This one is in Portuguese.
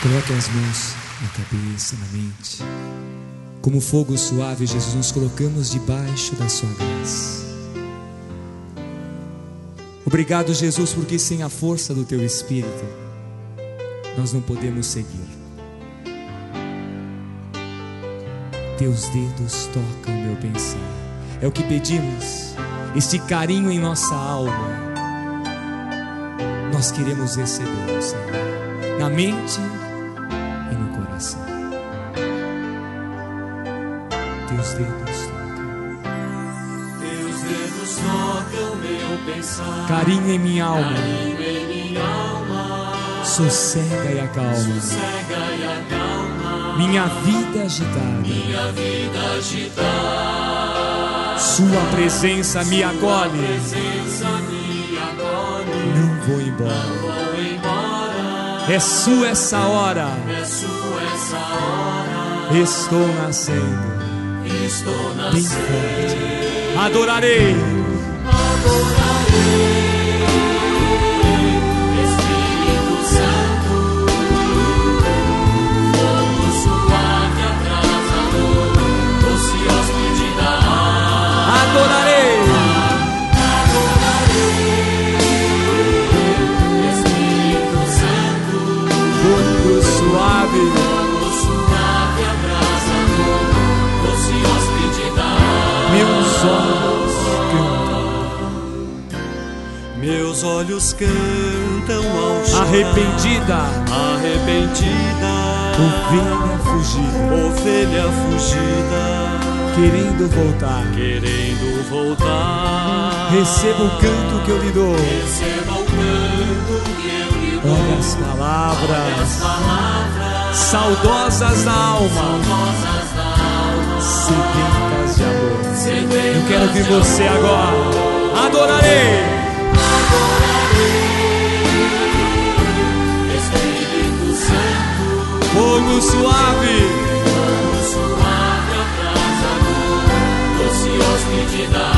Coloque as mãos na cabeça, na mente. Como fogo suave, Jesus, nos colocamos debaixo da sua graça. Obrigado, Jesus, porque sem a força do teu Espírito nós não podemos seguir. Teus dedos tocam o meu pensar. É o que pedimos, este carinho em nossa alma. Nós queremos receber, Senhor, na mente e no coração. Teus dedos tocam. Teus dedos tocam meu pensar. Carinho em minha alma. Carinho em minha alma. Sossega e acalma. Sossega e acalma. Minha vida agitada. Minha vida agitada. Sua presença me acolhe. Sua presença me acolhe. Não vou embora. Não vou embora. É sua essa hora. É sua essa hora. Estou nascendo. Estou Bem nascendo. forte. Adorarei. Adorarei. Espírito Santo. Fogo suave, abrasador. Doce hóspede da alma. Adorarei. Espírito Santo. Fogo suave. Fogo suave, abrasador. Doce hóspede da alma. Meus olhos cantam. Meus olhos cantam ao chorar. Arrependida. Arrependida. Ovelha fugida. Ovelha fugida. Querendo voltar. Querendo voltar. Receba o canto que eu lhe dou. Receba o canto que eu lhe dou. Olha as palavras. As palavras Saudosas da alma. saudosas da alma. Sedentas de amor. Sedentas Eu quero ouvir de você amor. agora. Adorarei. Espírito Santo. Fogo suave. Fogo suave, abrasador. Doce hóspede da